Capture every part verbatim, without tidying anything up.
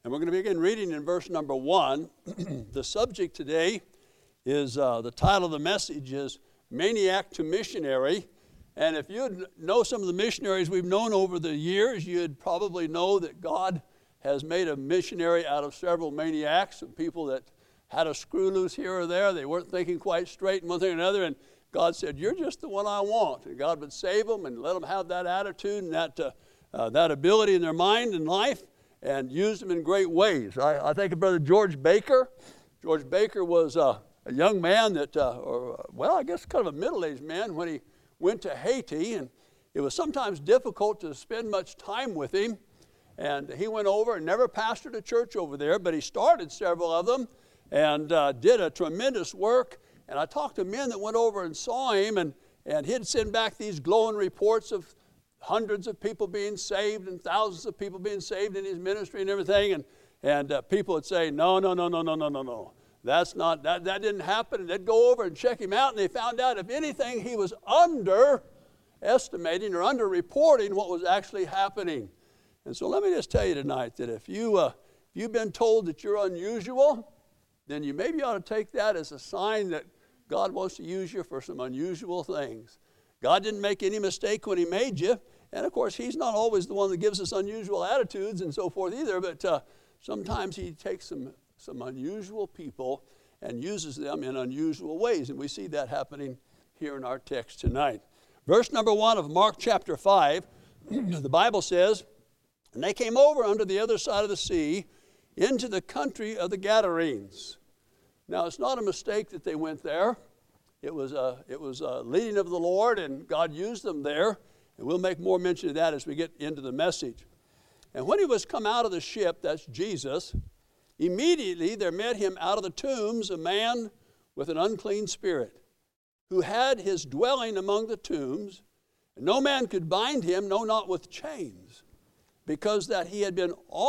And we're going to begin reading in verse number one. The subject today is, uh, the title of the message is Maniac to Missionary. And if you know some of the missionaries we've known over the years, you'd probably know that God has made a missionary out of several maniacs, some people that had a screw loose here or there. They weren't thinking quite straight in one thing or another, and God said, "You're just the one I want." And God would save them and let them have that attitude and that, uh, uh, that ability in their mind and life, and used them in great ways. I, I think of Brother George Baker. George Baker was uh, a young man that, uh, or, well, I guess kind of a middle-aged man when he went to Haiti, and it was sometimes difficult to spend much time with him. And he went over and never pastored a church over there, but he started several of them and uh, did a tremendous work. And I talked to men that went over and saw him, and, and he'd send back these glowing reports of hundreds of people being saved and thousands of people being saved in his ministry and everything. And, and uh, people would say, no, no, no, no, no, no, no, no. That's not, that, that didn't happen. And they'd go over and check him out, and they found out, if anything, he was underestimating or underreporting what was actually happening. And so let me just tell you tonight that if, you, uh, if you've been told that you're unusual, then you maybe ought to take that as a sign that God wants to use you for some unusual things. God didn't make any mistake when he made you. And, of course, he's not always the one that gives us unusual attitudes and so forth either, but uh, sometimes he takes some, some unusual people and uses them in unusual ways, and we see that happening here in our text tonight. Verse number one of Mark chapter five, the Bible says, "And they came over unto the other side of the sea into the country of the Gadarenes." Now, it's not a mistake that they went there. It was a, it was a leading of the Lord, and God used them there. And we'll make more mention of that as we get into the message. "And when he was come out of the ship," that's Jesus, "immediately there met him out of the tombs a man with an unclean spirit, who had his dwelling among the tombs, and no man could bind him, no, not with chains, because that he had been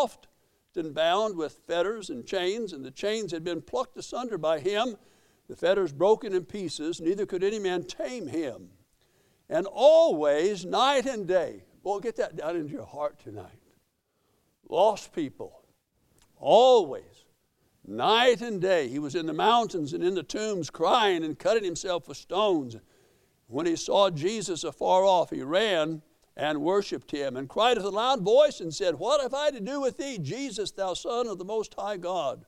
often bound with fetters and chains, and the chains had been plucked asunder by him, the fetters broken in pieces, neither could any man tame him. And always, night and day," well, get that down into your heart tonight. Lost people, always, night and day, he was in the mountains and in the tombs, crying and cutting himself with stones. When he saw Jesus afar off, he ran and worshipped him, and cried with a loud voice, and said, "What have I to do with thee, Jesus, thou Son of the Most High God?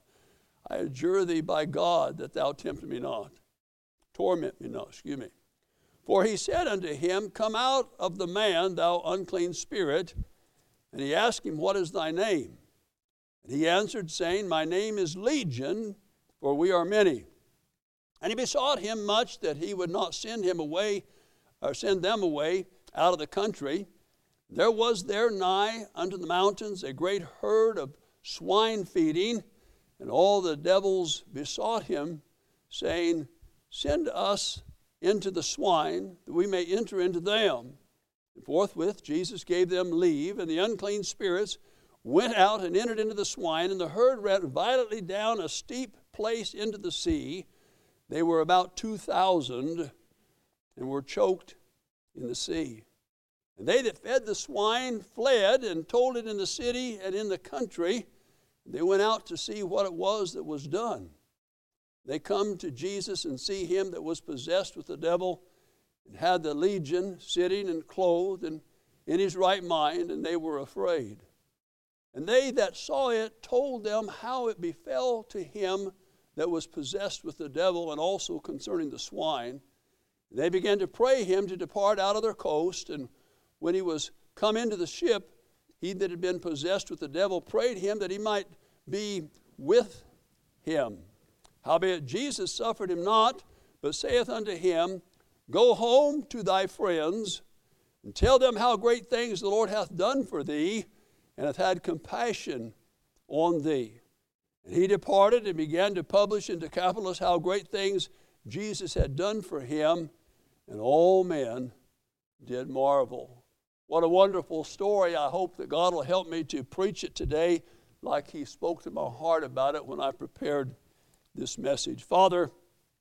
I adjure thee by God that thou tempt me not, torment me not," excuse me. "For he said unto him, Come out of the man, thou unclean spirit. And he asked him, What is thy name? And he answered, saying, My name is Legion, for we are many. And he besought him much that he would not send him away, or send them away out of the country. There was there nigh unto the mountains a great herd of swine feeding, and all the devils besought him, saying, Send us into the swine, that we may enter into them. And forthwith Jesus gave them leave, and the unclean spirits went out and entered into the swine, and the herd ran violently down a steep place into the sea. They were about two thousand, and were choked in the sea. And they that fed the swine fled, and told it in the city and in the country. They went out to see what it was that was done. They come to Jesus and see him that was possessed with the devil, and had the legion sitting and clothed and in his right mind, and they were afraid. And they that saw it told them how it befell to him that was possessed with the devil, and also concerning the swine. And they began to pray him to depart out of their coast. And when he was come into the ship, he that had been possessed with the devil prayed him that he might be with him. Howbeit Jesus suffered him not, but saith unto him, Go home to thy friends, and tell them how great things the Lord hath done for thee, and hath had compassion on thee. And he departed and began to publish in Decapolis how great things Jesus had done for him, and all men did marvel. What a wonderful story. I hope that God will help me to preach it today like he spoke to my heart about it when I prepared this message. Father,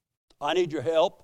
I need your help.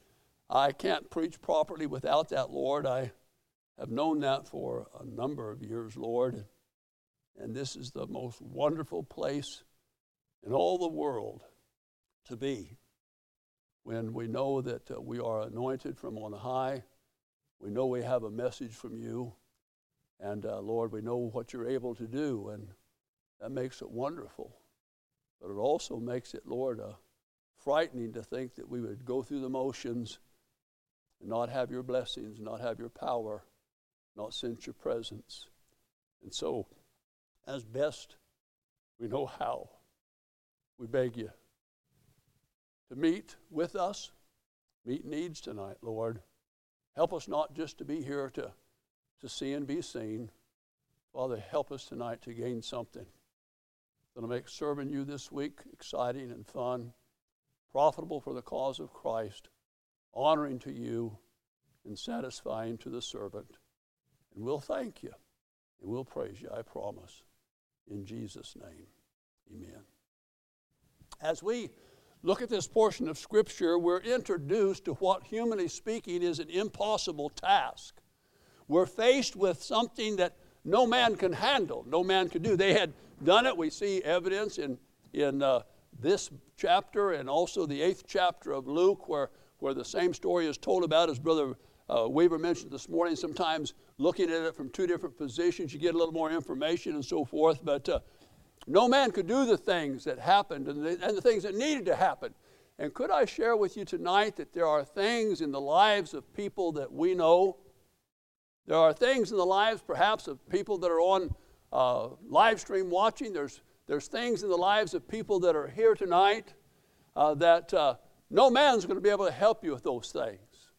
I can't preach properly without that, Lord. I have known that for a number of years, Lord. And this is the most wonderful place in all the world to be, when we know that uh, we are anointed from on high. We know we have a message from you. And uh, Lord, we know what you're able to do, and that makes it wonderful. But it also makes it, Lord, uh, frightening to think that we would go through the motions and not have your blessings, not have your power, not sense your presence. And so, as best we know how, we beg you to meet with us, meet needs tonight, Lord. Help us not just to be here to, to see and be seen. Father, help us tonight to gain something that'll make serving you this week exciting and fun, profitable for the cause of Christ, honoring to you, and satisfying to the servant. And we'll thank you, and we'll praise you, I promise. In Jesus' name, amen. As we look at this portion of Scripture, we're introduced to what, humanly speaking, is an impossible task. We're faced with something that no man can handle, no man could do. They had done it. We see evidence in, in uh, this chapter and also the eighth chapter of Luke, where, where the same story is told about, as Brother uh, Weaver mentioned this morning. Sometimes looking at it from two different positions, you get a little more information and so forth. But uh, no man could do the things that happened and the, and the things that needed to happen. And could I share with you tonight that there are things in the lives of people that we know. There are things in the lives perhaps of people that are on uh, live stream watching. There's, there's things in the lives of people that are here tonight uh, that uh, no man's going to be able to help you with those things.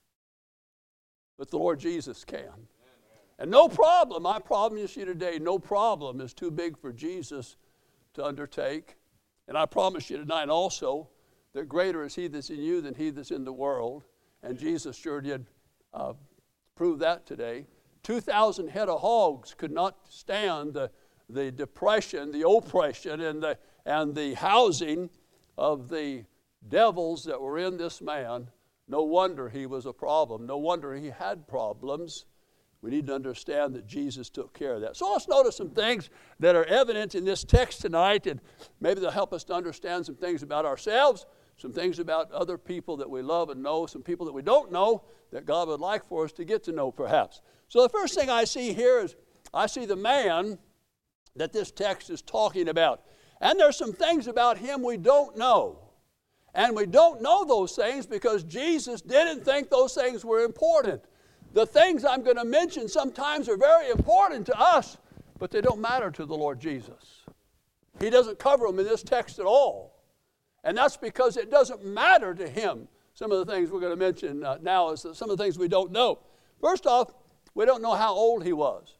But the Lord Jesus can. And no problem, I promise you today, no problem is too big for Jesus to undertake. And I promise you tonight also that greater is he that's in you than he that's in the world. And Jesus sure did uh, prove that today. two thousand head of hogs could not stand the, the depression, the oppression, and the, and the housing of the devils that were in this man. No wonder he was a problem. No wonder he had problems. We need to understand that Jesus took care of that. So let's notice some things that are evident in this text tonight, and maybe they'll help us to understand some things about ourselves, some things about other people that we love and know, some people that we don't know that God would like for us to get to know perhaps. So the first thing I see here is I see the man that this text is talking about. And there's some things about him we don't know. And we don't know those things because Jesus didn't think those things were important. The things I'm going to mention sometimes are very important to us, but they don't matter to the Lord Jesus. He doesn't cover them in this text at all. And that's because it doesn't matter to him. Some of the things we're going to mention uh, now is some of the things we don't know. First off, we don't know how old he was.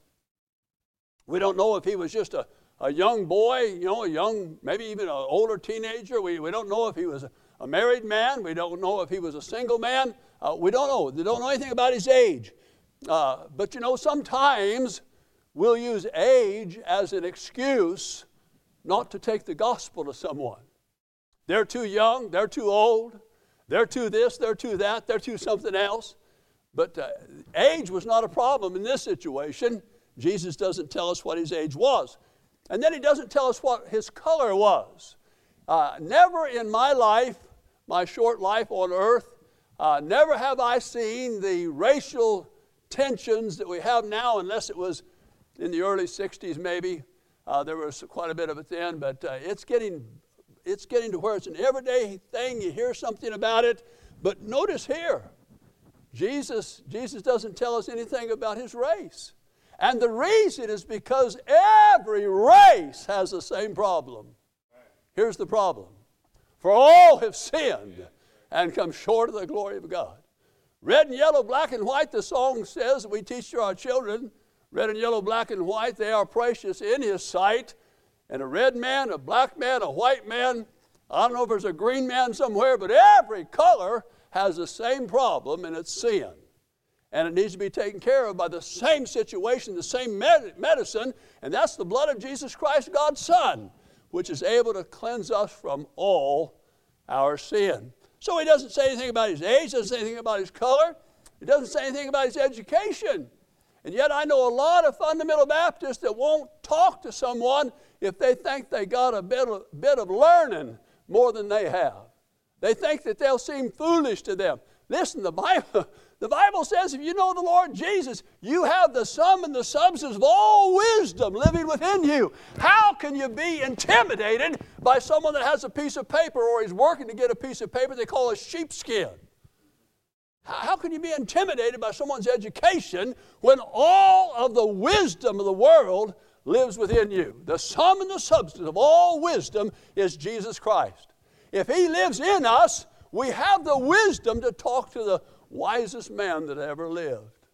We don't know if he was just a, a young boy, you know, a young, maybe even an older teenager. We, we don't know if he was a, a married man. We don't know if he was a single man. Uh, we don't know. We don't know anything about his age. Uh, but, you know, sometimes we'll use age as an excuse not to take the gospel to someone. They're too young. They're too old. They're too this. They're too that. They're too something else. But uh, age was not a problem in this situation. Jesus doesn't tell us what his age was. And then he doesn't tell us what his color was. Uh, never in my life, my short life on earth, uh, never have I seen the racial tensions that we have now, unless it was in the early sixties maybe. Uh, there was quite a bit of it then, but uh, it's getting it's getting to where it's an everyday thing. You hear something about it. But notice here, Jesus, Jesus doesn't tell us anything about his race. And the reason is because every race has the same problem. Here's the problem. For all have sinned and come short of the glory of God. Red and yellow, black and white, the song says, we teach to our children, red and yellow, black and white, they are precious in his sight. And a red man, a black man, a white man, I don't know if there's a green man somewhere, but every color has the same problem, and it's sin. And it needs to be taken care of by the same situation, the same med- medicine, and that's the blood of Jesus Christ, God's Son, which is able to cleanse us from all our sin. So he doesn't say anything about his age, doesn't say anything about his color, he doesn't say anything about his education. And yet I know a lot of fundamental Baptists that won't talk to someone if they think they got a bit of, bit of learning more than they have. They think that they'll seem foolish to them. Listen, the Bible, the Bible says if you know the Lord Jesus, you have the sum and the substance of all wisdom living within you. How can you be intimidated by someone that has a piece of paper or is working to get a piece of paper they call a sheepskin? How can you be intimidated by someone's education when all of the wisdom of the world lives within you? The sum and the substance of all wisdom is Jesus Christ. If He lives in us, we have the wisdom to talk to the wisest man that ever lived.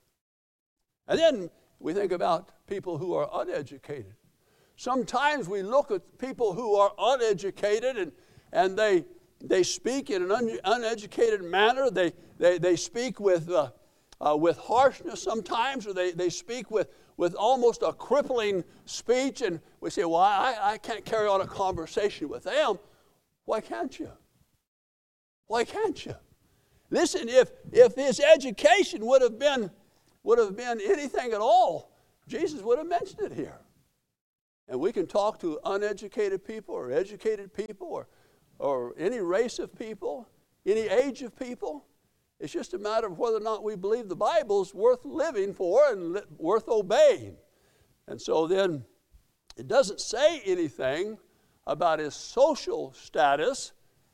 And then we think about people who are uneducated. Sometimes we look at people who are uneducated and, and they, they speak in an un, uneducated manner. They, they, they speak with, uh, uh, with harshness sometimes, or they, they speak with, with almost a crippling speech. And we say, well, I, I can't carry on a conversation with them. Why can't you? Why can't you? Listen, if, if his education would have been would have been anything at all, Jesus would have mentioned it here. And we can talk to uneducated people or educated people or, or any race of people, any age of people. It's just a matter of whether or not we believe the Bible is worth living for and li- worth obeying. And so then it doesn't say anything about his social status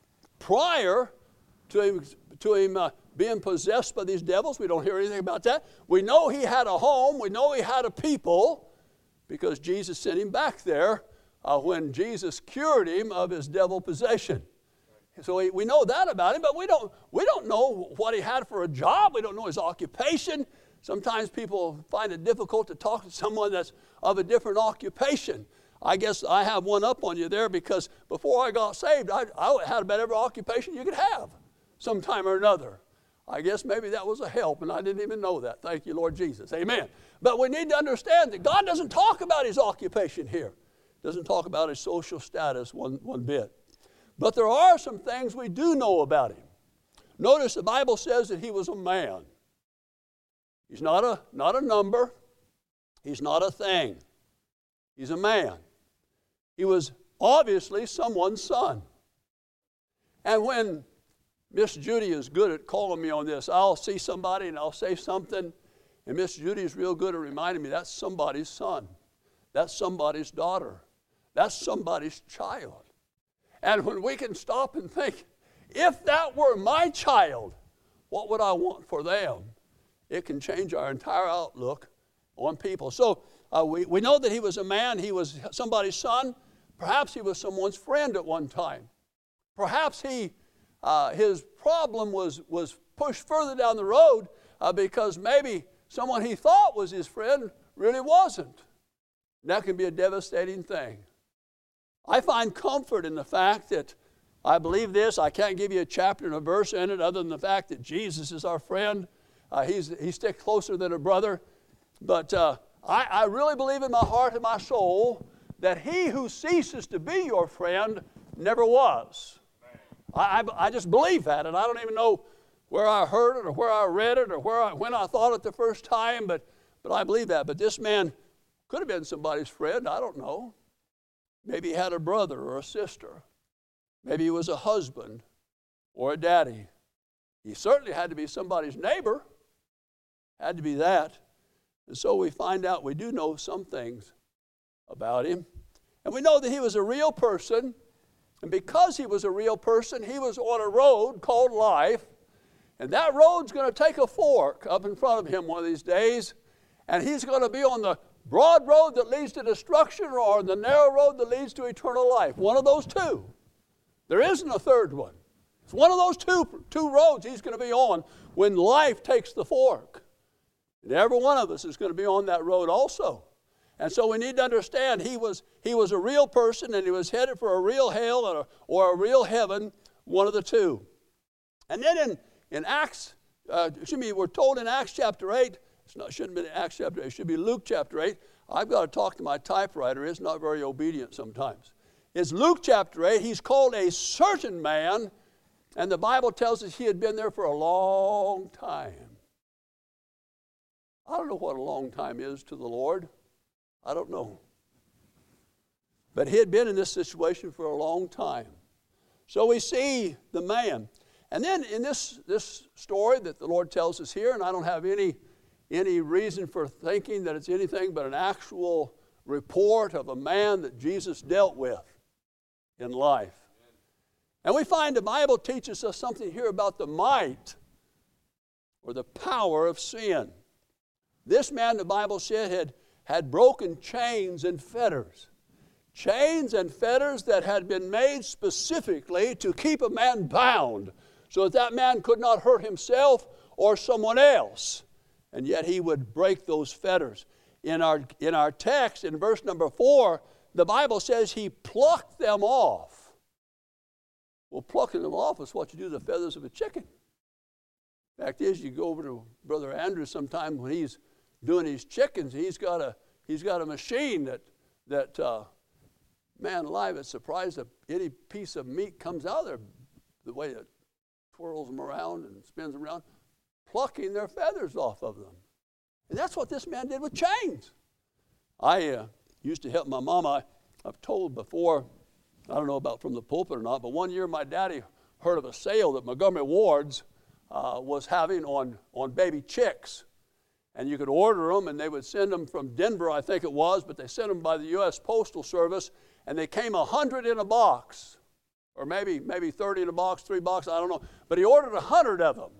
prior to him, to him uh, being possessed by these devils. We don't hear anything about that. We know he had a home. We know he had a people because Jesus sent him back there uh, when Jesus cured him of his devil possession. So we, we know that about him, but we don't, we don't know what he had for a job. We don't know his occupation. Sometimes people find it difficult to talk to someone that's of a different occupation. I guess I have one up on you there because before I got saved, I, I had about every occupation you could have sometime or another. I guess maybe that was a help, and I didn't even know that. Thank you, Lord Jesus. Amen. But we need to understand that God doesn't talk about his occupation here. Doesn't talk about his social status one, one bit. But there are some things we do know about him. Notice the Bible says that he was a man. He's not a, not a number. He's not a thing. He's a man. He was obviously someone's son. And when Miss Judy is good at calling me on this, I'll see somebody and I'll say something, and Miss Judy is real good at reminding me that's somebody's son. That's somebody's daughter. That's somebody's child. And when we can stop and think, if that were my child, what would I want for them? It can change our entire outlook on people. So uh, we, we know that he was a man. He was somebody's son. Perhaps he was someone's friend at one time. Perhaps he, uh, his problem was, was pushed further down the road uh, because maybe someone he thought was his friend really wasn't. And that can be a devastating thing. I find comfort in the fact that I believe this. I can't give you a chapter and a verse in it other than the fact that Jesus is our friend. Uh, he's, he sticks closer than a brother. But uh, I, I really believe in my heart and my soul that he who ceases to be your friend never was. I, I, I just believe that, and I don't even know where I heard it or where I read it or where I, when I thought it the first time, but, but I believe that. But this man could have been somebody's friend. I don't know. Maybe he had a brother or a sister. Maybe he was a husband or a daddy. He certainly had to be somebody's neighbor. Had to be that. And so we find out we do know some things about him. And we know that he was a real person. And because he was a real person, he was on a road called life. And that road's going to take a fork up in front of him one of these days. And he's going to be on the broad road that leads to destruction or the narrow road that leads to eternal life. One of those two. There isn't a third one. It's one of those two, two roads he's going to be on when life takes the fork. And every one of us is going to be on that road also. And so we need to understand he was, he was a real person and he was headed for a real hell or a, or a real heaven, one of the two. And then in, in Acts, uh, excuse me, we're told in Acts chapter eight, It's not, shouldn't be Acts chapter eight. It should be Luke chapter eight. I've got to talk to my typewriter. It's not very obedient sometimes. It's Luke chapter eight. He's called a certain man, and the Bible tells us he had been there for a long time. I don't know what a long time is to the Lord. I don't know. But he had been in this situation for a long time. So we see the man. And then in this, this story that the Lord tells us here, and I don't have any, any reason for thinking that it's anything but an actual report of a man that Jesus dealt with in life. And we find the Bible teaches us something here about the might or the power of sin. This man, the Bible said, had, had broken chains and fetters. Chains and fetters that had been made specifically to keep a man bound so that that man could not hurt himself or someone else. And yet he would break those fetters. In our, in our text, in verse number four, the Bible says he plucked them off. Well, plucking them off is what you do to the feathers of a chicken. Fact is, you go over to Brother Andrew sometime when he's doing his chickens, he's got a, he's got a machine that, that uh, man alive, it's surprised that any piece of meat comes out of there the way it twirls them around and spins them around, plucking their feathers off of them. And that's what this man did with chains. I uh, used to help my mom. I, I've told before, I don't know about from the pulpit or not, but one year my daddy heard of a sale that Montgomery Ward's uh, was having on, on baby chicks. And you could order them, and they would send them from Denver, I think it was, but they sent them by the U S Postal Service, and they came one hundred in a box, or maybe, maybe thirty in a box, three boxes, I don't know. But he ordered one hundred of them.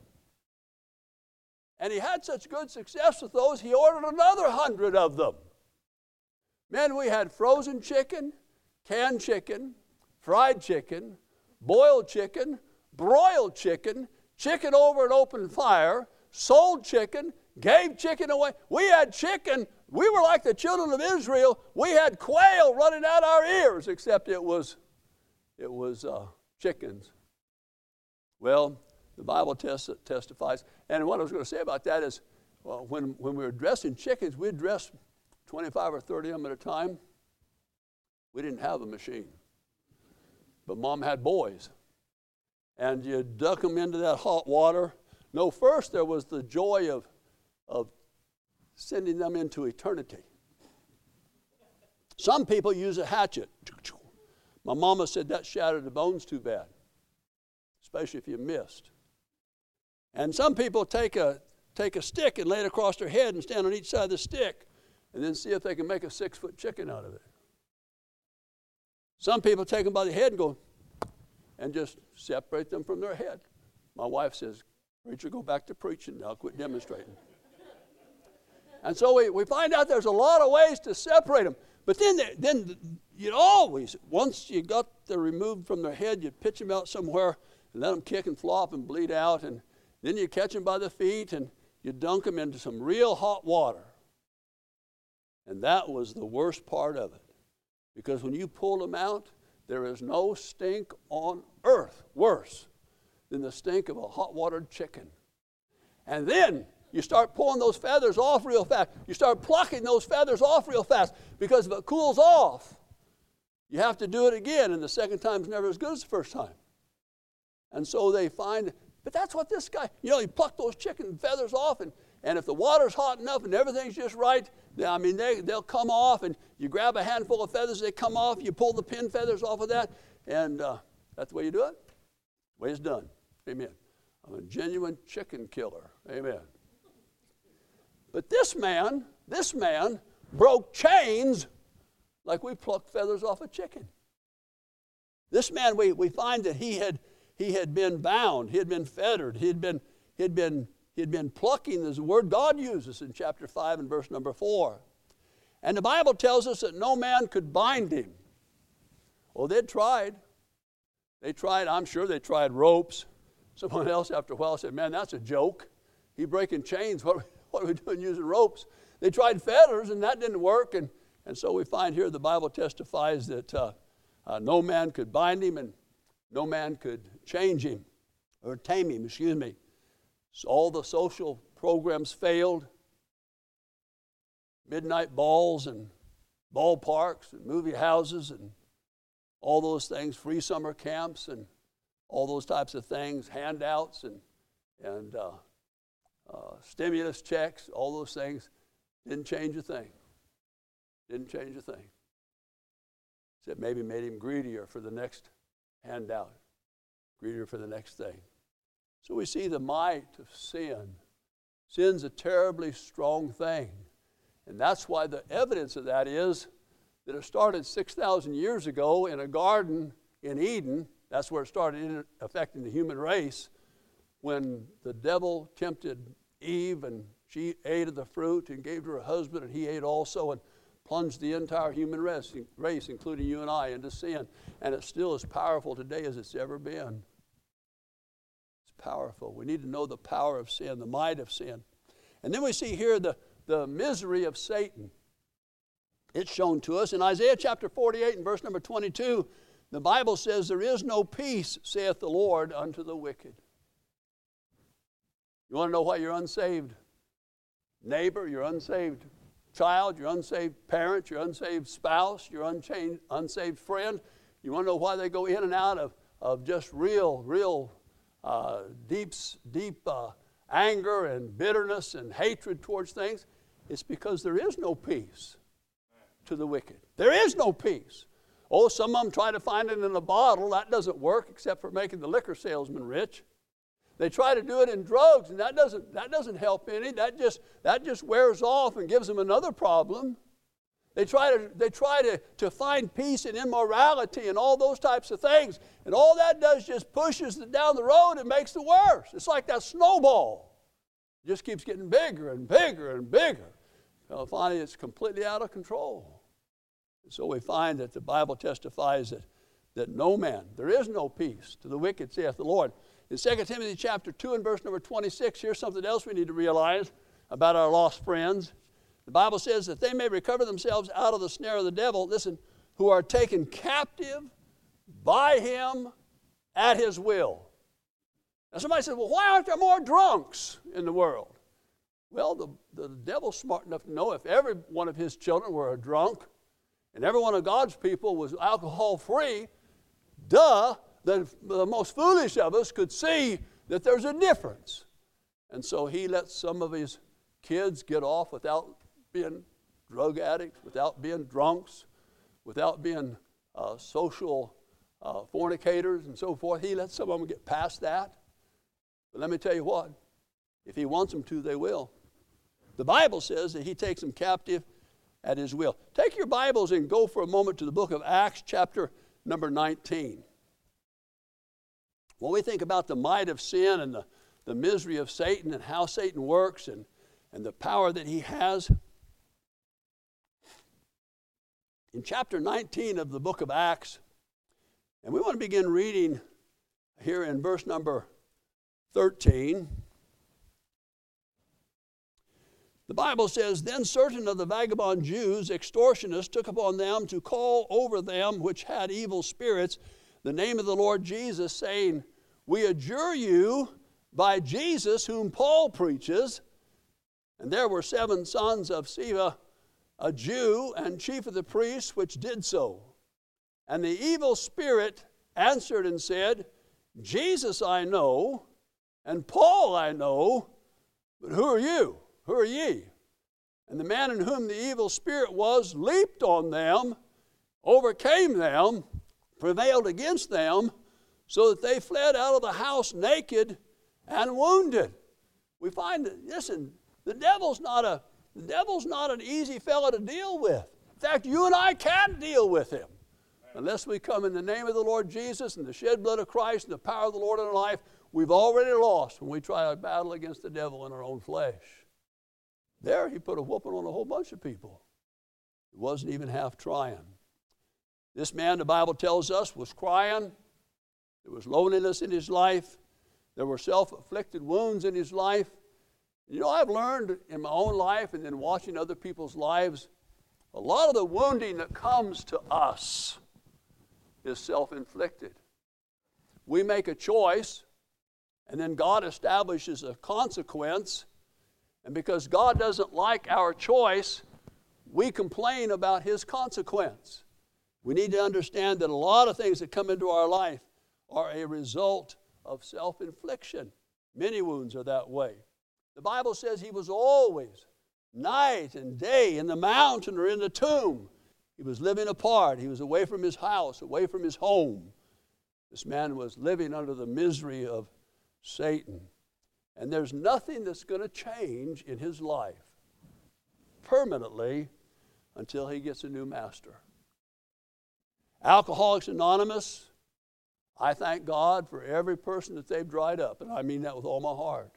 And he had such good success with those, he ordered another one hundred of them. Man, we had frozen chicken, canned chicken, fried chicken, boiled chicken, broiled chicken, chicken over an open fire, sold chicken, gave chicken away. We had chicken. We were like the children of Israel. We had quail running out our ears, except it was, it was uh, chickens. Well, the Bible tes- testifies. And what I was going to say about that is, well, when, when we were dressing chickens, we'd dress twenty-five or thirty of them at a time. We didn't have a machine. But Mom had boys. And you duck them into that hot water. No, first there was the joy of, of sending them into eternity. Some people use a hatchet. My mama said that shattered the bones too bad, especially if you missed. And some people take a, take a stick and lay it across their head and stand on each side of the stick and then see if they can make a six-foot chicken out of it. Some people take them by the head and go and just separate them from their head. My wife says, "Preacher, go back to preaching now, quit demonstrating." And so we, we find out there's a lot of ways to separate them. But then, then you'd always, once you got them removed from their head, you'd pitch them out somewhere and let them kick and flop and bleed out. And then you catch them by the feet and you dunk them into some real hot water. And that was the worst part of it. Because when you pull them out, there is no stink on earth worse than the stink of a hot-watered chicken. And then you start pulling those feathers off real fast. You start plucking those feathers off real fast, because if it cools off, you have to do it again, and the second time's never as good as the first time. And so they find, but that's what this guy, you know, he plucked those chicken feathers off, and, and if the water's hot enough and everything's just right, I mean, they, they'll come off, and you grab a handful of feathers, they come off, you pull the pin feathers off of that, and uh, that's the way you do it. The way it's done. Amen. I'm a genuine chicken killer. Amen. But this man, this man broke chains like we pluck feathers off a chicken. This man, we, we find that he had he had been bound, he had been fettered, he had been he had been he had been plucking, is the word God uses in chapter five and verse number four. And the Bible tells us that no man could bind him. Well, they'd tried. They tried, I'm sure they tried ropes. Someone else after a while said, "Man, that's a joke. He breaking chains. What, what are we doing using ropes?" They tried fetters, and that didn't work. And, and so we find here the Bible testifies that uh, uh, no man could bind him and no man could change him or tame him, excuse me. So all the social programs failed. Midnight balls and ballparks and movie houses and all those things, free summer camps and all those types of things, handouts and, and uh, uh, stimulus checks, all those things. Didn't change a thing. Didn't change a thing. Except maybe made him greedier for the next handout, greedier for the next thing. So we see the might of sin. Sin's a terribly strong thing. And that's why the evidence of that is that it started six thousand years ago in a garden in Eden. That's where it started affecting the human race, when the devil tempted Eve and she ate of the fruit and gave to her husband, and he ate also, and plunged the entire human race, race, including you and I, into sin. And it's still as powerful today as it's ever been. It's powerful. We need to know the power of sin, the might of sin. And then we see here the, the misery of Satan. It's shown to us in Isaiah chapter forty-eight and verse number twenty-two. The Bible says, there is no peace, saith the Lord, unto the wicked. You want to know why you're unsaved neighbor, your unsaved child, your unsaved parent, your unsaved spouse, your unchanged, unsaved friend? You want to know why they go in and out of, of just real, real uh, deep, deep uh, anger and bitterness and hatred towards things? It's because there is no peace to the wicked. There is no peace. Oh, some of them try to find it in a bottle. That doesn't work except for making the liquor salesman rich. They try to do it in drugs, and that doesn't, that doesn't help any. That just, that just wears off and gives them another problem. They try to, they try to, to find peace in immorality and all those types of things. And all that does just pushes it down the road and makes it worse. It's like that snowball. It just keeps getting bigger and bigger and bigger. Well, finally, it's completely out of control. And so we find that the Bible testifies that, that no man, there is no peace to the wicked, saith the Lord. In Second Timothy chapter two and verse number twenty-six, here's something else we need to realize about our lost friends. The Bible says that they may recover themselves out of the snare of the devil, listen, who are taken captive by him at his will. Now somebody says, well, why aren't there more drunks in the world? Well, the, the devil's smart enough to know if every one of his children were a drunk and every one of God's people was alcohol-free, duh, the, the most foolish of us could see that there's a difference. And so he lets some of his kids get off without being drug addicts, without being drunks, without being uh, social uh, fornicators and so forth. He lets some of them get past that. But let me tell you what, if he wants them to, they will. The Bible says that he takes them captive at his will. Take your Bibles and go for a moment to the book of Acts, chapter number nineteen. When we think about the might of sin and the, the misery of Satan and how Satan works and, and the power that he has, in chapter nineteen of the book of Acts, and we want to begin reading here in verse number thirteen. The Bible says, then certain of the vagabond Jews, extortionists, took upon them to call over them which had evil spirits the name of the Lord Jesus, saying, we adjure you by Jesus whom Paul preaches. And there were seven sons of Sceva, a Jew and chief of the priests, which did so. And the evil spirit answered and said, Jesus I know, and Paul I know, but who are you? Who are ye? And the man in whom the evil spirit was leaped on them, overcame them, prevailed against them, so that they fled out of the house naked and wounded. We find that, listen, the devil's not a the devil's not an easy fellow to deal with. In fact, you and I can't deal with him unless we come in the name of the Lord Jesus and the shed blood of Christ and the power of the Lord in our life. We've already lost when we try to battle against the devil in our own flesh. There, he put a whooping on a whole bunch of people. It wasn't even half trying. This man, the Bible tells us, was crying. There was loneliness in his life. There were self-inflicted wounds in his life. You know, I've learned in my own life and then watching other people's lives, a lot of the wounding that comes to us is self-inflicted. We make a choice, and then God establishes a consequence. And because God doesn't like our choice, we complain about his consequence. We need to understand that a lot of things that come into our life are a result of self-infliction. Many wounds are that way. The Bible says he was always, night and day, in the mountain or in the tomb. He was living apart. He was away from his house, away from his home. This man was living under the misery of Satan. And there's nothing that's going to change in his life permanently until he gets a new master. Alcoholics Anonymous, I thank God for every person that they've dried up, and I mean that with all my heart.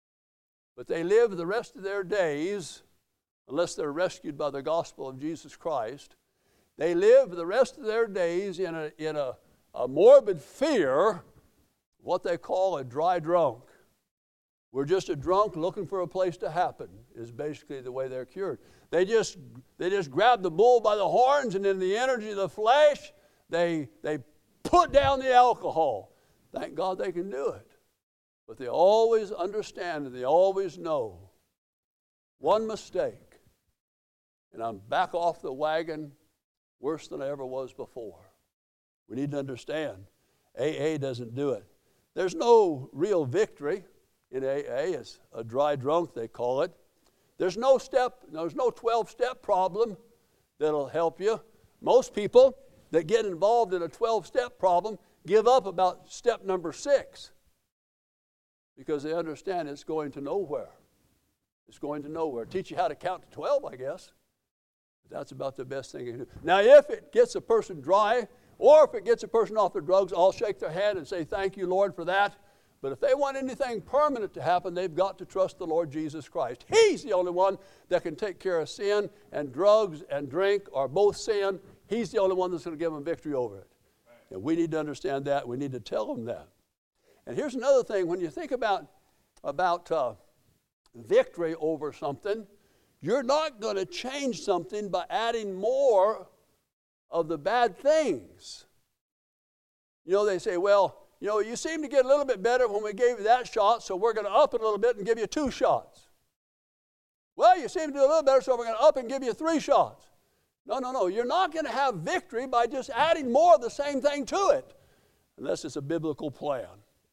But they live the rest of their days, unless they're rescued by the gospel of Jesus Christ, they live the rest of their days in a, in a, a morbid fear, what they call a dry drunk. We're just a drunk looking for a place to happen, is basically the way they're cured. They just, they just grab the bull by the horns, and in the energy of the flesh, they, they put down the alcohol. Thank God they can do it. But they always understand and they always know one mistake, and I'm back off the wagon worse than I ever was before. We need to understand, A A doesn't do it. There's no real victory in A A. It's a dry drunk, they call it. There's no step, there's no twelve-step problem that'll help you. Most people that get involved in a twelve-step problem give up about step number six because they understand it's going to nowhere. It's going to nowhere. Teach you how to count to twelve, I guess. But that's about the best thing you can do. Now, if it gets a person dry, or if it gets a person off their drugs, I'll shake their hand and say, thank you, Lord, for that. But if they want anything permanent to happen, they've got to trust the Lord Jesus Christ. He's the only one that can take care of sin, and drugs and drink are both sin. He's the only one that's going to give them victory over it. Right. And we need to understand that. We need to tell them that. And here's another thing. When you think about, about uh, victory over something, you're not going to change something by adding more of the bad things. You know, they say, well, you know, you seem to get a little bit better when we gave you that shot, so we're going to up it a little bit and give you two shots. Well, you seem to do a little better, so we're going to up and give you three shots. No, no, no. You're not going to have victory by just adding more of the same thing to it, unless it's a biblical plan.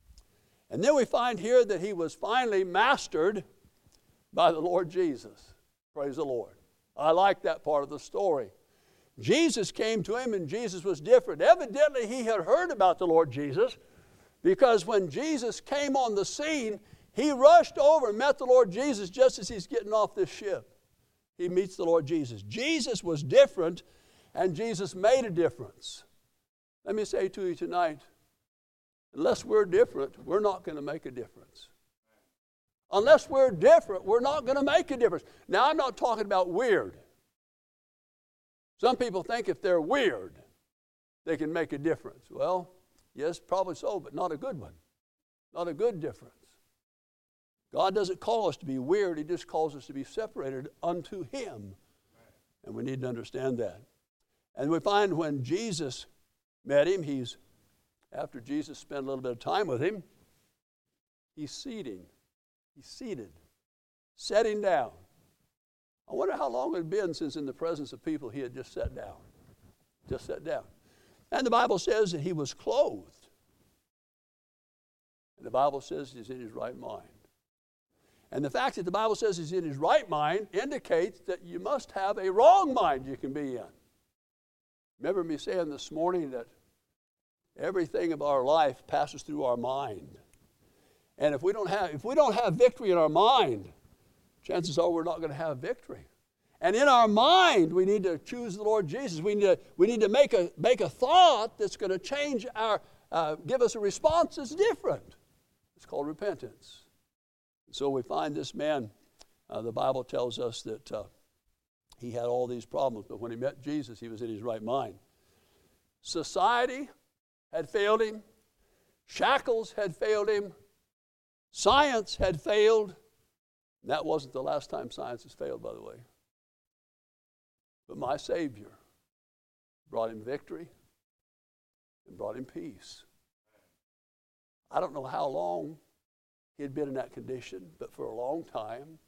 And then we find here that he was finally mastered by the Lord Jesus. Praise the Lord. I like that part of the story. Jesus came to him, and Jesus was different. Evidently, he had heard about the Lord Jesus, because when Jesus came on the scene, he rushed over and met the Lord Jesus just as he's getting off this ship. He meets the Lord Jesus. Jesus was different, and Jesus made a difference. Let me say to you tonight, unless we're different, we're not going to make a difference. Unless we're different, we're not going to make a difference. Now, I'm not talking about weird. Some people think if they're weird, they can make a difference. Well, yes, probably so, but not a good one. Not a good difference. God doesn't call us to be weird. He just calls us to be separated unto him. And we need to understand that. And we find when Jesus met him, he's, after Jesus spent a little bit of time with him, he's seating. He's seated, sitting down. I wonder how long it had been since in the presence of people he had just sat down. Just sat down. And the Bible says that he was clothed. And the Bible says he's in his right mind. And the fact that the Bible says he's in his right mind indicates that you must have a wrong mind you can be in. Remember me saying this morning that everything of our life passes through our mind. And if we don't have, if we don't have victory in our mind, chances are we're not going to have victory. And in our mind, we need to choose the Lord Jesus. We need to, we need to make a, make a thought that's going to change our, uh, give us a response that's different. It's called repentance. And so we find this man, uh, the Bible tells us that uh, he had all these problems, but when he met Jesus, he was in his right mind. Society had failed him. Shackles had failed him. Science had failed. That wasn't the last time science has failed, by the way. But my Savior brought him victory and brought him peace. I don't know how long he had been in that condition, but for a long time.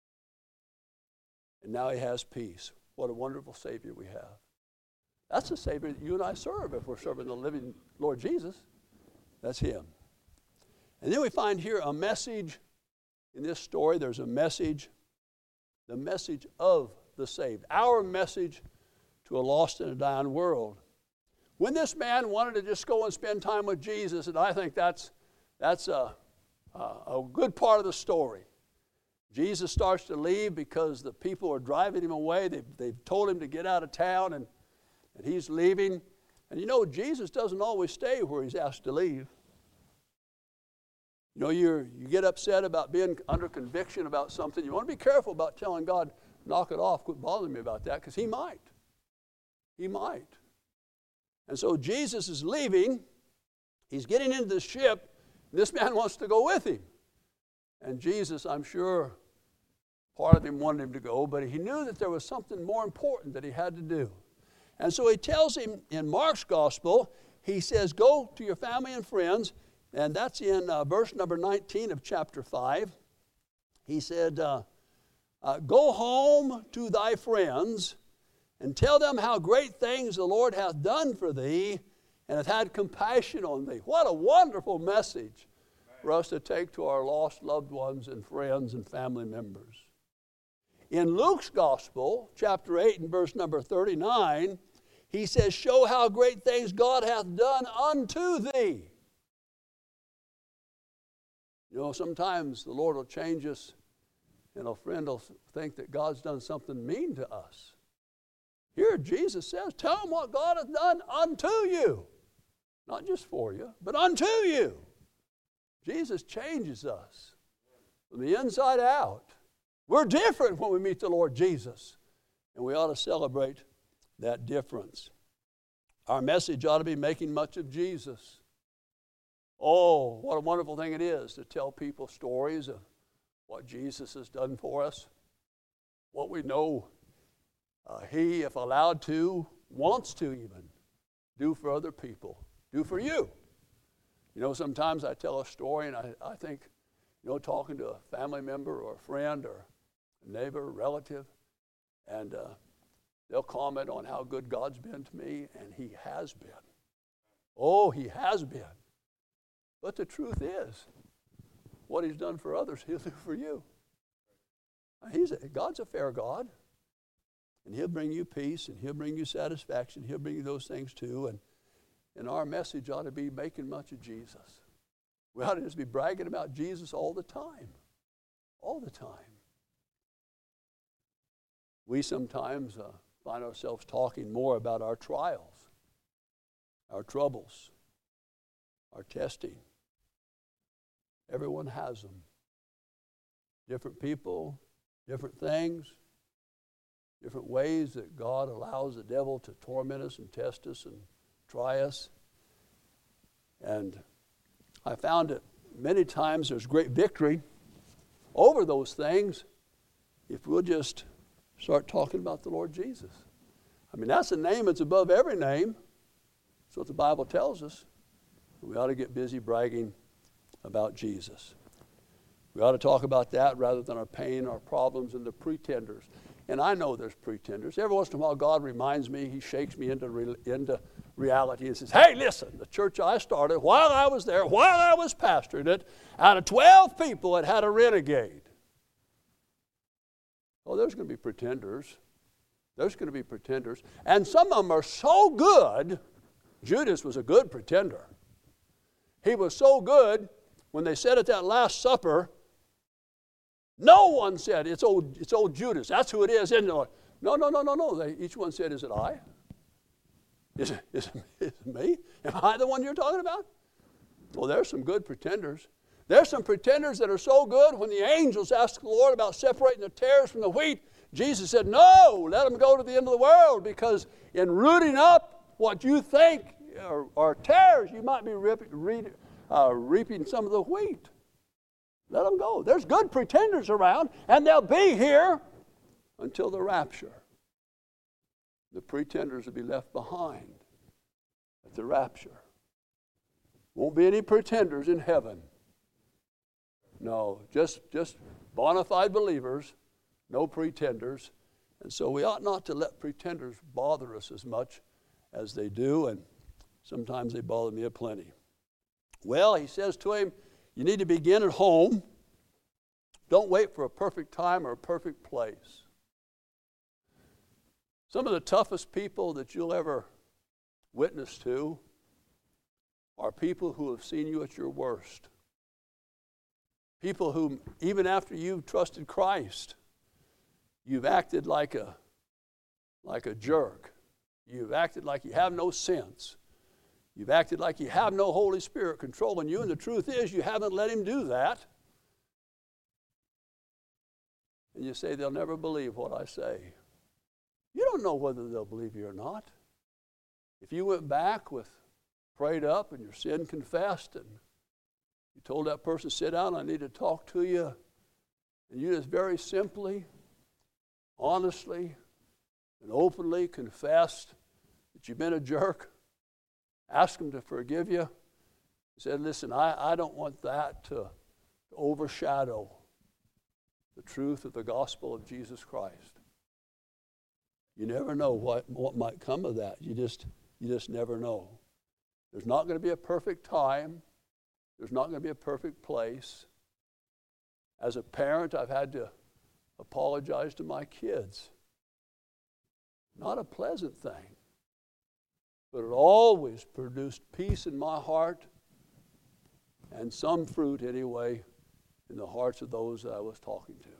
And now he has peace. What a wonderful Savior we have. That's the Savior that you and I serve if we're serving the living Lord Jesus. That's him. And then we find here a message in this story, there's a message, the message of the saved, our message to a lost and a dying world. When this man wanted to just go and spend time with Jesus, and I think that's, that's a, a, a good part of the story. Jesus starts to leave because the people are driving him away. They've, they've told him to get out of town, and, and he's leaving. And you know, Jesus doesn't always stay where he's asked to leave. You know, you're, you get upset about being under conviction about something. You want to be careful about telling God, knock it off, quit bothering me about that, because he might. He might. And so Jesus is leaving. He's getting into the ship. This man wants to go with him. And Jesus, I'm sure, part of him wanted him to go, but he knew that there was something more important that he had to do. And so he tells him in Mark's gospel, he says, go to your family and friends, and that's in uh, verse number nineteen of chapter five. He said, uh, uh, go home to thy friends and tell them how great things the Lord hath done for thee and hath had compassion on thee. What a wonderful message for us to take to our lost loved ones and friends and family members. In Luke's gospel, chapter eight and verse number thirty-nine, he says, show how great things God hath done unto thee. You know, sometimes the Lord will change us, and a friend will think that God's done something mean to us. Here Jesus says, tell them what God hath done unto you. Not just for you, but unto you. Jesus changes us from the inside out. We're different when we meet the Lord Jesus, and we ought to celebrate that difference. Our message ought to be making much of Jesus. Oh, what a wonderful thing it is to tell people stories of what Jesus has done for us, what we know uh, he, if allowed to, wants to even do for other people, do for you. You know, sometimes I tell a story and I, I think, you know, talking to a family member or a friend or a neighbor, a relative, and uh, they'll comment on how good God's been to me, and he has been. Oh, he has been. But the truth is, what he's done for others, he'll do for you. He's a, God's a fair God, and he'll bring you peace, and he'll bring you satisfaction. He'll bring you those things too, and, and our message ought to be making much of Jesus. We ought to just be bragging about Jesus all the time, all the time. We sometimes uh, find ourselves talking more about our trials, our troubles, our testing. Everyone has them. Different people, different things, different ways that God allows the devil to torment us and test us and try us. And I found that many times there's great victory over those things if we'll just start talking about the Lord Jesus. I mean, that's a name that's above every name. That's what the Bible tells us. We ought to get busy bragging about Jesus. We ought to talk about that rather than our pain, our problems, and the pretenders. And I know there's pretenders. Every once in a while, God reminds me, he shakes me into, re- into reality and says, hey, listen, the church I started, while I was there, while I was pastoring it, out of twelve people, it had a renegade. Oh, there's going to be pretenders. There's going to be pretenders. And some of them are so good. Judas was a good pretender. He was so good, when they said at that Last Supper, no one said, it's old, it's old Judas. That's who it is, isn't it? No, no, no, no, no. They, each one said, is it I? Is it, is, it, is it me? Am I the one you're talking about? Well, there's some good pretenders. There's some pretenders that are so good, when the angels asked the Lord about separating the tares from the wheat, Jesus said, no, let them go to the end of the world, because in rooting up what you think are, are tares, you might be ripping, reaping, uh, reaping some of the wheat. Let them go. There's good pretenders around, and they'll be here until the rapture. The pretenders will be left behind at the rapture. Won't be any pretenders in heaven. No, just, just bona fide believers, no pretenders. And so we ought not to let pretenders bother us as much as they do, and sometimes they bother me aplenty. Well, he says to him, you need to begin at home Don't wait for a perfect time or a perfect place. Some of the toughest people that you'll ever witness to are people who have seen you at your worst. People who, even after you've trusted Christ, you've acted like a, like a jerk. You've acted like you have no sense. You've acted like you have no Holy Spirit controlling you, and the truth is you haven't let Him do that. And you say, they'll never believe what I say. You don't know whether they'll believe you or not. If you went back with, prayed up and your sin confessed, and you told that person, sit down, I need to talk to you, and you just very simply, honestly, and openly confessed that you've been a jerk, ask Him to forgive you, He said, listen, I, I don't want that to, to overshadow the truth of the gospel of Jesus Christ. You never know what, what might come of that. You just, you just never know. There's not going to be a perfect time. There's not going to be a perfect place. As a parent, I've had to apologize to my kids. Not a pleasant thing, but it always produced peace in my heart and some fruit anyway in the hearts of those that I was talking to.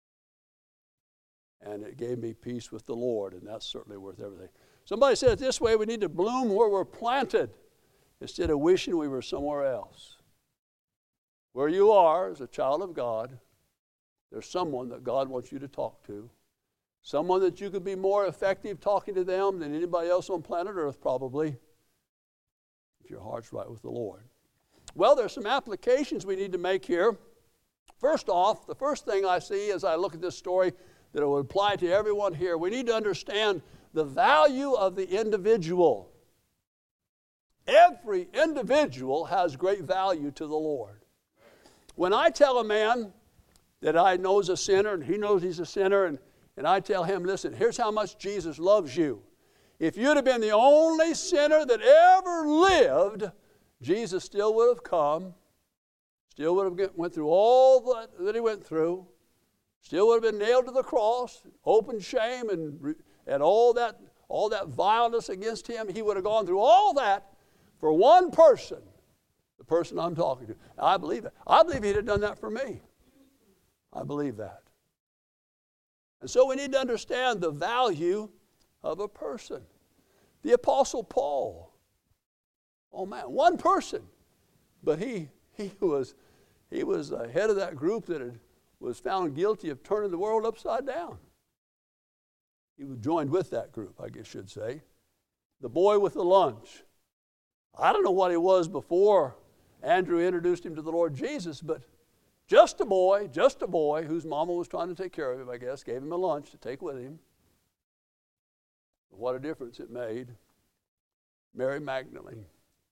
And it gave me peace with the Lord, and that's certainly worth everything. Somebody said it this way, we need to bloom where we're planted instead of wishing we were somewhere else. Where you are as a child of God, there's someone that God wants you to talk to. Someone that you could be more effective talking to them than anybody else on planet Earth probably, if your heart's right with the Lord. Well, there's some applications we need to make here. First off, the first thing I see as I look at this story that it would apply to everyone here, we need to understand the value of the individual. Every individual has great value to the Lord. When I tell a man that I know is a sinner and he knows he's a sinner, and, and I tell him, listen, here's how much Jesus loves you. If you'd have been the only sinner that ever lived, Jesus still would have come, still would have get, went through all that, that he went through, still would have been nailed to the cross, open shame and, and all that, all that vileness against him. He would have gone through all that for one person, the person I'm talking to. I believe it. I believe he'd have done that for me. I believe that. And so we need to understand the value of a person. The Apostle Paul. Oh man, one person. But he he was he was the head of that group that had, was found guilty of turning the world upside down. He was joined with that group, I guess I should say. The boy with the lunch. I don't know what he was before Andrew introduced him to the Lord Jesus, but just a boy, just a boy whose mama was trying to take care of him, I guess, gave him a lunch to take with him. What a difference it made. Mary Magdalene.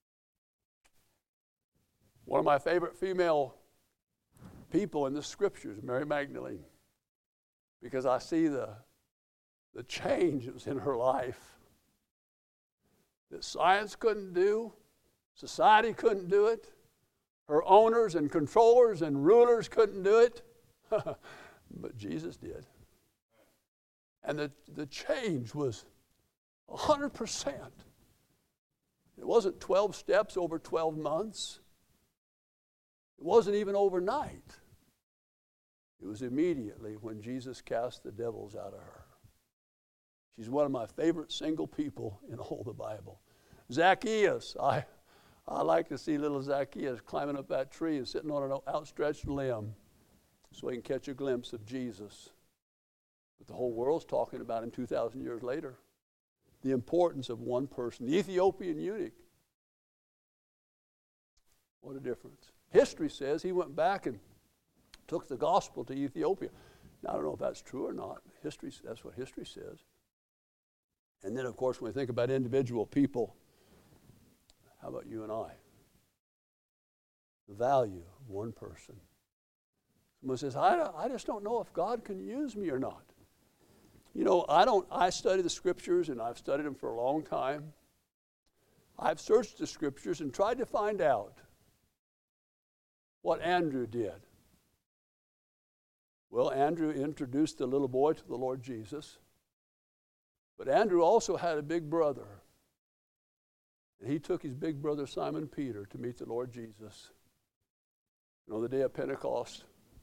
One of my favorite female people in the scriptures, Mary Magdalene, because I see the, the change that was in her life that science couldn't do, society couldn't do it, her owners and controllers and rulers couldn't do it, but Jesus did. And the, the change was one hundred percent. It wasn't twelve steps over twelve months. It wasn't even overnight. It was immediately when Jesus cast the devils out of her. She's one of my favorite single people in all the Bible. Zacchaeus. I, I like to see little Zacchaeus climbing up that tree and sitting on an outstretched limb so he can catch a glimpse of Jesus. But the whole world's talking about him two thousand years later. The importance of one person. The Ethiopian eunuch. What a difference. History says he went back and took the gospel to Ethiopia. Now, I don't know if that's true or not. History, that's what history says. And then, of course, when we think about individual people, how about you and I? The value of one person. Someone says, I, I just don't know if God can use me or not. You know, I don't. I study the scriptures, and I've studied them for a long time. I've searched the scriptures and tried to find out what Andrew did. Well, Andrew introduced the little boy to the Lord Jesus. But Andrew also had a big brother. And he took his big brother Simon Peter to meet the Lord Jesus. And on the day of Pentecost,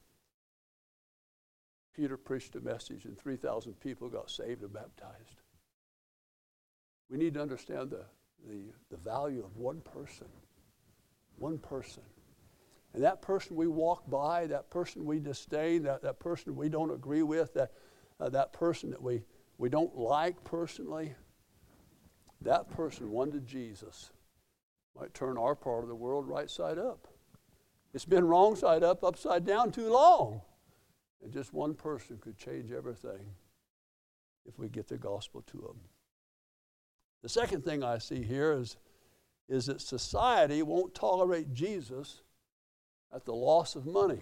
Peter preached a message and three thousand people got saved and baptized. We need to understand the, the, the value of one person. One person. And that person we walk by, that person we disdain, that, that person we don't agree with, that, uh, that person that we, we don't like personally, that person, one to Jesus, might turn our part of the world right side up. It's been wrong side up, upside down too long. And just one person could change everything if we get the gospel to them. The second thing I see here is, is that society won't tolerate Jesus at the loss of money.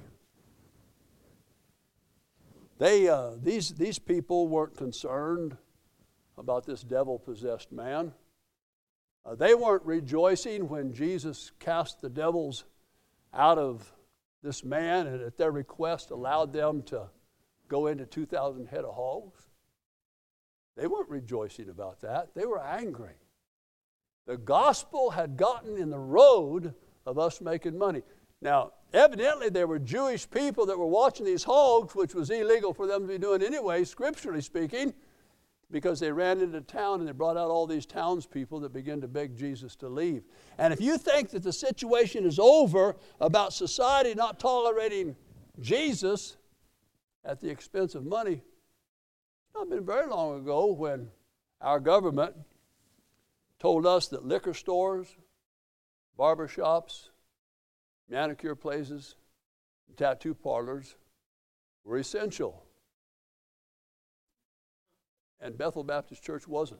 They, uh, these, these people weren't concerned about this devil-possessed man. Uh, they weren't rejoicing when Jesus cast the devils out of this man and at their request allowed them to go into two thousand head of hogs. They weren't rejoicing about that. They were angry. The gospel had gotten in the road of us making money. Now, evidently there were Jewish people that were watching these hogs, which was illegal for them to be doing anyway, scripturally speaking, because they ran into town and they brought out all these townspeople that began to beg Jesus to leave. And if you think that the situation is over about society not tolerating Jesus at the expense of money, it's not been very long ago when our government told us that liquor stores, barber shops, manicure places, and tattoo parlors were essential. And Bethel Baptist Church wasn't.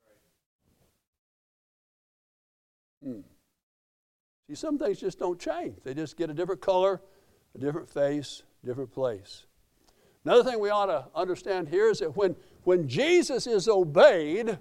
Hmm. See, some things just don't change. They just get a different color, a different face, different place. Another thing we ought to understand here is that when, when Jesus is obeyed,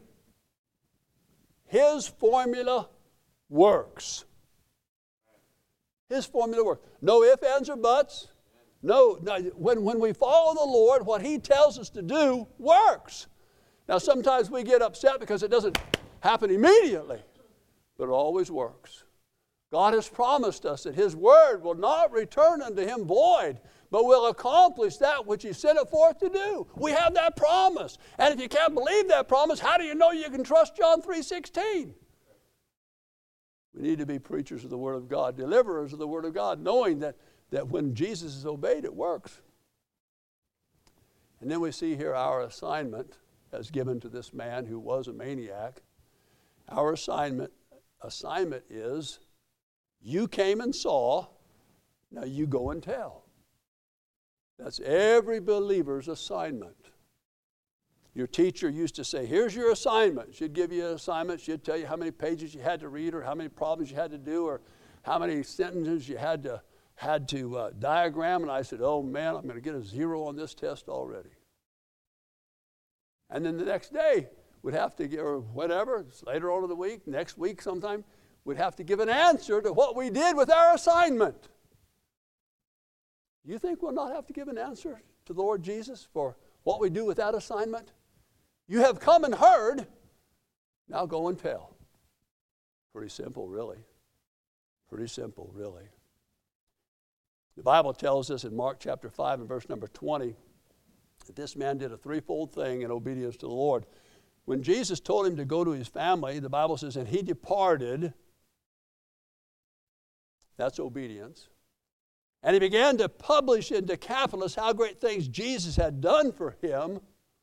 his formula works. His formula works. No ifs, ands, or buts. No, no when, when we follow the Lord, what he tells us to do works. Now, sometimes we get upset because it doesn't happen immediately, but it always works. God has promised us that his word will not return unto him void, but will accomplish that which he sent it forth to do. We have that promise. And if you can't believe that promise, how do you know you can trust John three sixteen? We need to be preachers of the word of God, deliverers of the word of God, knowing that, that when Jesus is obeyed, it works. And then we see here our assignment as given to this man who was a maniac. Our assignment, assignment is, you came and saw, now you go and tell. That's every believer's assignment. Your teacher used to say, here's your assignment. She'd give you an assignment. She'd tell you how many pages you had to read or how many problems you had to do or how many sentences you had to, had to uh, diagram. And I said, oh, man, I'm going to get a zero on this test already. And then the next day, we'd have to give, or whatever, later on in the week, next week sometime, we'd have to give an answer to what we did with our assignment. You think we'll not have to give an answer to the Lord Jesus for what we do with that assignment? You have come and heard, now go and tell. Pretty simple, really. Pretty simple, really. The Bible tells us in Mark chapter five and verse number twenty that this man did a threefold thing in obedience to the Lord. When Jesus told him to go to his family, the Bible says, and he departed. That's obedience. And he began to publish in Decapolis how great things Jesus had done for him.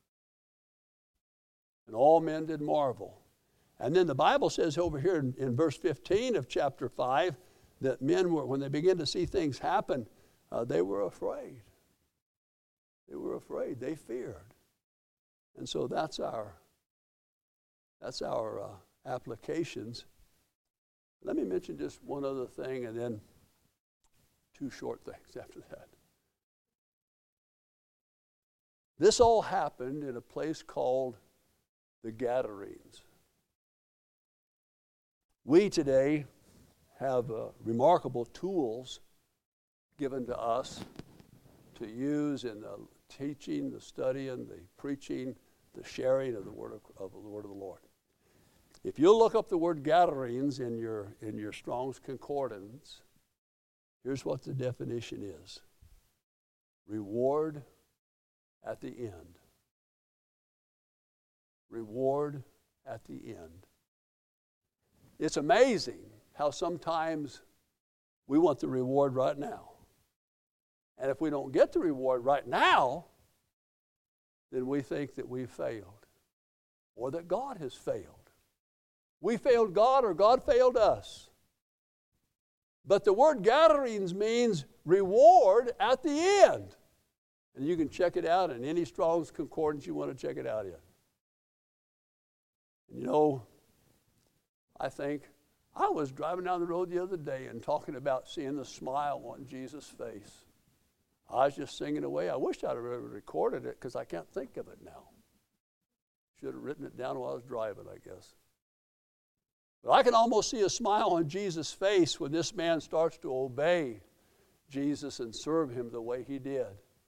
And all men did marvel. And then the Bible says over here in, in verse fifteen of chapter five that men were, when they began to see things happen, uh, they were afraid. They were afraid. They feared. And so that's our, that's our uh, applications. Let me mention just one other thing and then two short things after that. This all happened in a place called the Gadarenes. We today have uh, remarkable tools given to us to use in the teaching, the studying, the preaching, the sharing of the word of, of the word of the Lord. If you look up the word Gadarenes in your in your Strong's Concordance, here's what the definition is: reward at the end. Reward at the end. It's amazing how sometimes we want the reward right now. And if we don't get the reward right now, then we think that we've failed or that God has failed. We failed God or God failed us. But the word Gadarenes means reward at the end. And you can check it out in any Strong's Concordance you want to check it out in. And you know, I think I was driving down the road the other day and talking about seeing the smile on Jesus' face. I was just singing away. I wish I'd have recorded it because I can't think of it now. Should have written it down while I was driving, I guess. But I can almost see a smile on Jesus' face when this man starts to obey Jesus and serve him the way he did.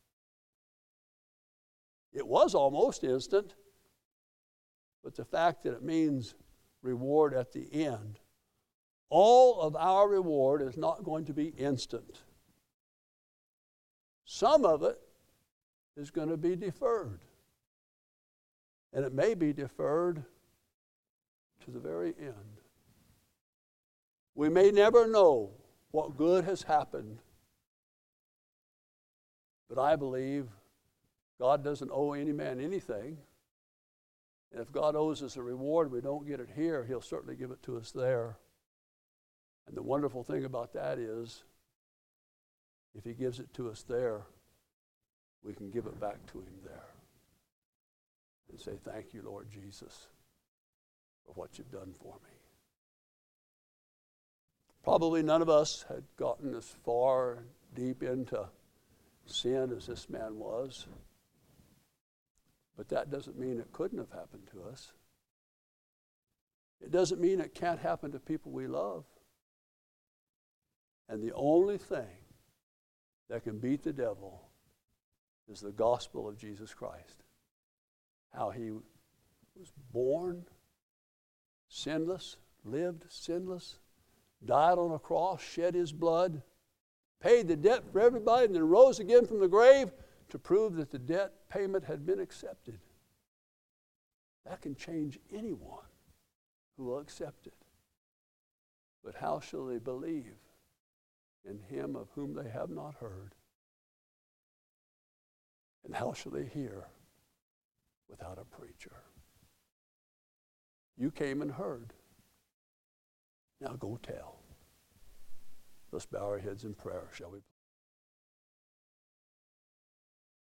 It was almost instant, but the fact that it means reward at the end, all of our reward is not going to be instant. Some of it is going to be deferred. And it may be deferred to the very end. We may never know what good has happened, but I believe God doesn't owe any man anything. And if God owes us a reward, we don't get it here, he'll certainly give it to us there. And the wonderful thing about that is, if he gives it to us there, we can give it back to him there. And say, thank you, Lord Jesus, for what you've done for me. Probably none of us had gotten as far deep into sin as this man was. But that doesn't mean it couldn't have happened to us. It doesn't mean it can't happen to people we love. And the only thing that can beat the devil is the gospel of Jesus Christ. How he was born sinless, lived sinless, died on a cross, shed his blood, paid the debt for everybody, and then rose again from the grave to prove that the debt payment had been accepted. That can change anyone who will accept it. But how shall they believe in him of whom they have not heard? And how shall they hear without a preacher? You came and heard. Now go tell. Let's bow our heads in prayer, shall we?